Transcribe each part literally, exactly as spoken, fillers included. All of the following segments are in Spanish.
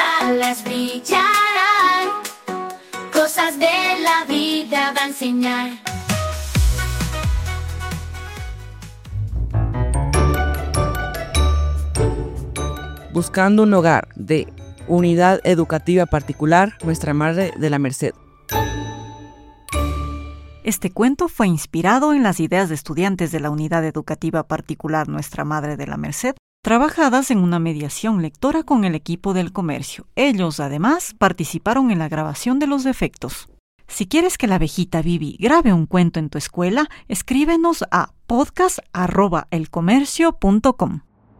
alas brillarán, cosas de la vida va a enseñar. Buscando un hogar, de Unidad Educativa Particular Nuestra Madre de la Merced. Este cuento fue inspirado en las ideas de estudiantes de la Unidad Educativa Particular Nuestra Madre de la Merced, trabajadas en una mediación lectora con el equipo del comercio. Ellos, además, participaron en la grabación de los efectos. Si quieres que la abejita Vivi grabe un cuento en tu escuela, escríbenos a podcast arroba elcomercio punto com.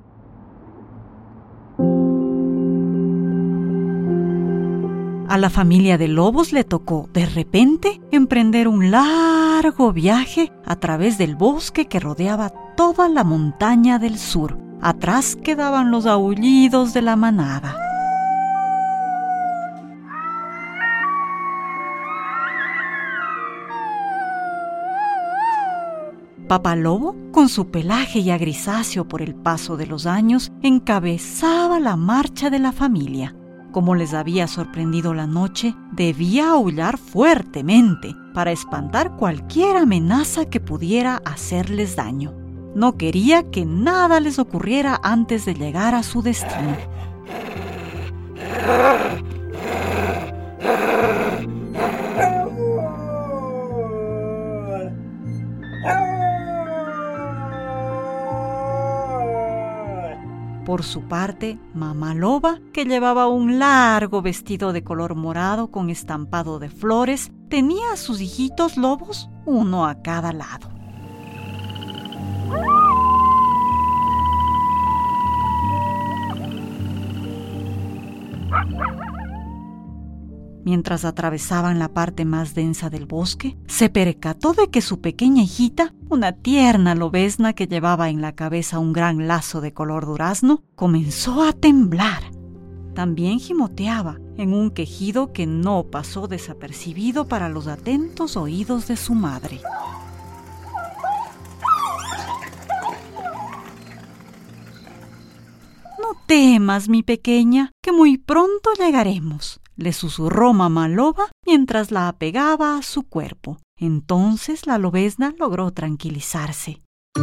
A la familia de lobos le tocó, de repente, emprender un largo viaje a través del bosque que rodeaba toda la montaña del sur. Atrás quedaban los aullidos de la manada. Papá Lobo, con su pelaje ya grisáceo por el paso de los años, encabezaba la marcha de la familia. Como les había sorprendido la noche, debía aullar fuertemente para espantar cualquier amenaza que pudiera hacerles daño. No quería que nada les ocurriera antes de llegar a su destino. Por su parte, Mamá Loba, que llevaba un largo vestido de color morado con estampado de flores, tenía a sus hijitos lobos, uno a cada lado. Mientras atravesaban la parte más densa del bosque, se percató de que su pequeña hijita, una tierna lobezna que llevaba en la cabeza un gran lazo de color durazno, comenzó a temblar. También gimoteaba en un quejido que no pasó desapercibido para los atentos oídos de su madre. «No temas, mi pequeña, que muy pronto llegaremos», le susurró Mamá Loba mientras la apegaba a su cuerpo. Entonces la lobezna logró tranquilizarse.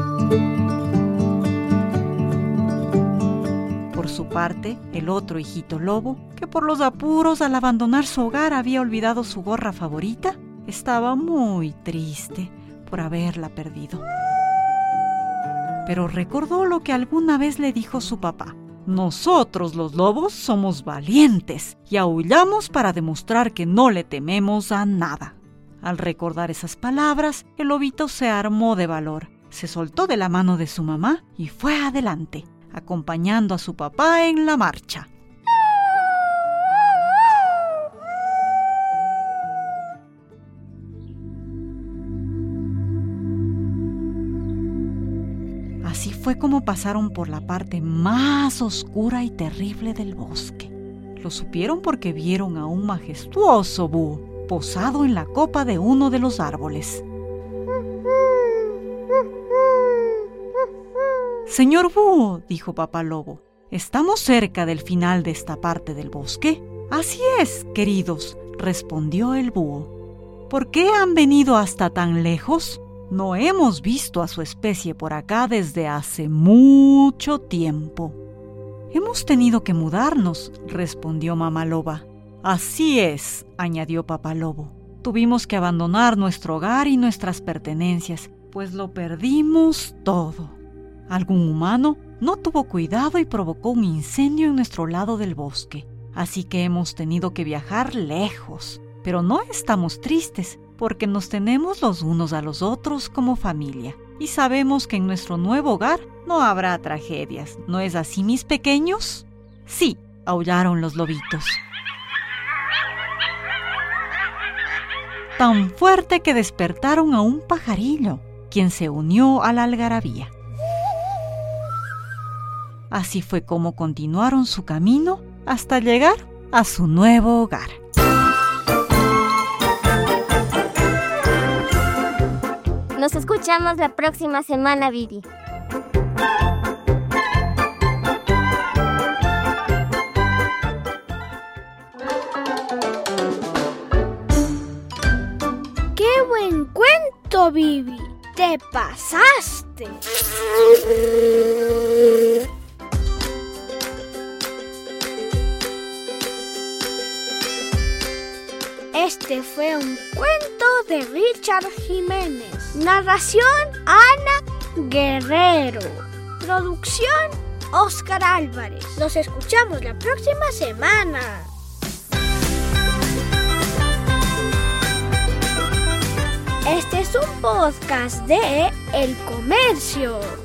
Por su parte, el otro hijito lobo, que por los apuros al abandonar su hogar había olvidado su gorra favorita, estaba muy triste por haberla perdido. Pero recordó lo que alguna vez le dijo su papá. Nosotros los lobos somos valientes y aullamos para demostrar que no le tememos a nada. Al recordar esas palabras, el lobito se armó de valor, se soltó de la mano de su mamá y fue adelante, acompañando a su papá en la marcha. Así fue como pasaron por la parte más oscura y terrible del bosque. Lo supieron porque vieron a un majestuoso búho posado en la copa de uno de los árboles. «Señor búho», dijo Papá Lobo, «¿estamos cerca del final de esta parte del bosque?» «Así es, queridos», respondió el búho. «¿Por qué han venido hasta tan lejos?» «No hemos visto a su especie por acá desde hace mucho tiempo». «Hemos tenido que mudarnos», respondió Mamá Loba. «Así es», añadió Papá Lobo. «Tuvimos que abandonar nuestro hogar y nuestras pertenencias, pues lo perdimos todo. Algún humano no tuvo cuidado y provocó un incendio en nuestro lado del bosque. Así que hemos tenido que viajar lejos. Pero no estamos tristes, porque nos tenemos los unos a los otros como familia. Y sabemos que en nuestro nuevo hogar no habrá tragedias. ¿No es así, mis pequeños?» «Sí», aullaron los lobitos. Tan fuerte que despertaron a un pajarillo, quien se unió a la algarabía. Así fue como continuaron su camino hasta llegar a su nuevo hogar. Nos escuchamos la próxima semana, Vivi. cierto, Bibi. Te pasaste. Este fue un cuento de Richard Jiménez. Narración Ana Guerrero. Producción Oscar Álvarez. Nos escuchamos la próxima semana. Este es un podcast de El Comercio.